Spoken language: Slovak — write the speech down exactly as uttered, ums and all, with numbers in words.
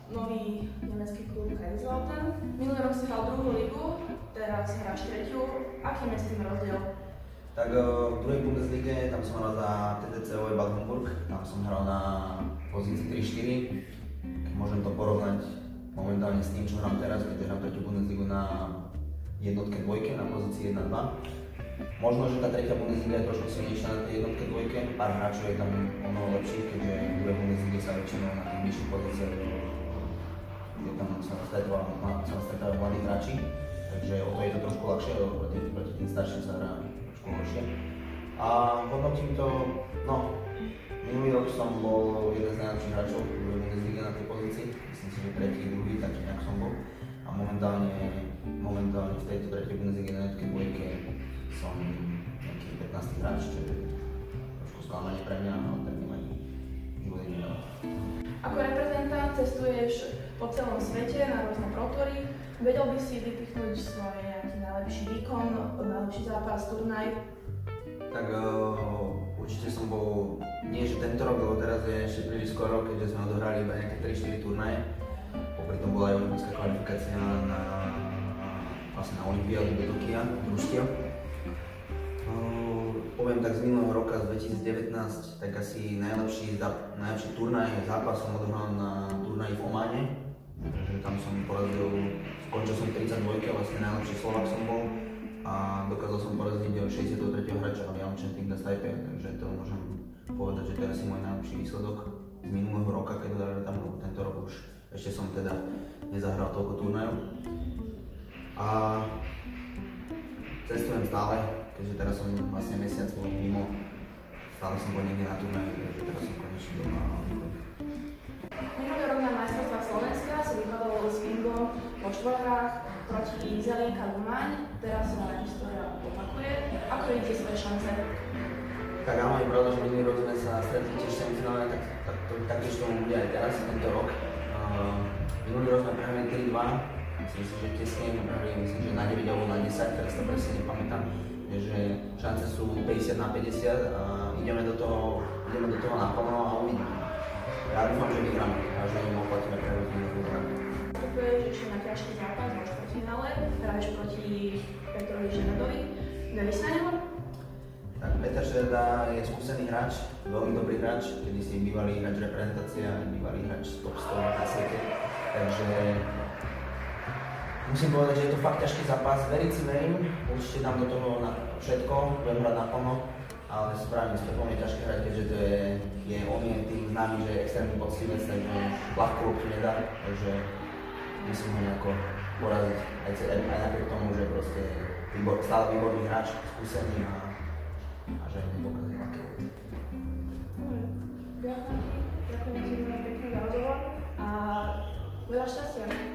nový nemecký klub Kaiserslautern. Minulý rok si hral druhú ligu, teraz hráš tretiu. Aký je s tým rozdiel? Tak v druhej Bundeslige tam som hral za té té cé Bad Homburg, tam som hral na pozícii tri štyri. Môžem to porovnať momentálne s tým, čo hrám teraz, keďže hrám tretiu Bundesligu na jednotke dvojke, na pozícii jedna dva. Možno, že tá tretia Bundesliga je trošku silnejšia na tej jednotke dvojke, pár hráčov je tam o mnoho lepších, keďže v druhej Bundeslige sa väčšinou na tých vyšších pozíciách, kde tam sa stretávajú mladí hráči, takže o to je to trošku ľahšie, proti, proti tým starším sa hrá trošku horšie. A hodnotím to, no, minulý rok som bol jeden z najlepších hráčov v druhej Bundeslige na tej pozícii, myslím si, že tretí, druhý, takže nejak som bol. A momentálne, momentálne v tejto tretej Bundeslige na jednotke dvojke som nejaký pätnásty hráč, čo je trošku sklamanie pre mňa, ale tak nemaj život je nedal. Ako reprezentant cestuješ po celom svete na rôzne protory. Vedel by si vypichnúť svoj nejaký najlepší výkon, najlepší zápas, turnaj? Tak uh, určite som bol, nie že tento rok, lebo teraz je ešte príliš skoro, keďže sme odohrali iba nejaké tri štyri turnaje. Popri tom bola aj olimpická kvalifikácia na, vlastne na olympiádu do Tokia, družstiev. Uh, poviem tak z minulého roka, z dvetisíc devätnásť, tak asi najlepší, najlepší turnaj, zápas som odohral na turnaji v Ománe. Takže tam som porazil, skončil som tridsaťdva, vlastne najlepší Slovák som bol. A dokázal som poraziť šesťdesiateho tretieho hráča Liam Chanting na Taipei, takže to môžem povedať, že to je asi môj najlepší výsledok z minulého roka, keď tam tento rok už ešte som teda nezahral toľko turnajov. A cestujem stále, keďže teraz som vlastne mesiac bol mimo, stále som bol niekde na turnaji, takže teraz som konečne doma. Minulý rok na majstrovstvách Slovenska si vypadol s Ingom vo štvorhrách proti Izraeli Kalumaň, teraz sa na história opakuje. Ako vidíte svoje šance? Tak áno, je pravda, že minulý rok sme sa stretli tiež v semifinále, tak, tak, to, taktiež to bude aj teraz, tento rok. Uh, minulý rok sme prehrali tri dva, myslím si, že tesne sme prehrali, myslím, že na deväť alebo na desať, teraz to presne nepamätám. Takže šance sú päťdesiat na päťdesiat a ideme do toho, ideme do toho naplno a uvidíme. Ja dúfam, že vyhráme a že im oplatíme prehrať minulý rok. Vstupuješ ešte na ťažký zápas vo štvrťfinále, hráš proti Petrovi Ženadovi. Veríš na neho? Tak Peter Šerda je skúsený hráč, veľmi dobrý hráč, kedy si bývalý hráč reprezentácie a bývalý hráč top sto na svete. Takže musím povedať, že je to fakt ťažký zápas, veriť si verím, určite dám do toho na všetko, budem hrať naplno, ale správne je to veľmi ťažké hrať, keďže to je, je on je tým známy, že je extrémny poctivec, takže ľahko loptu nedá, takže musím ho nejako poraziť, aj, aj napriek tomu, že proste výbor, stále výborný hráč, skúsený a, a že nepokazí ľahké lopty. Ďakujem ti, ďakujem ti veľmi pekný za rozhovor a veľa šťastia.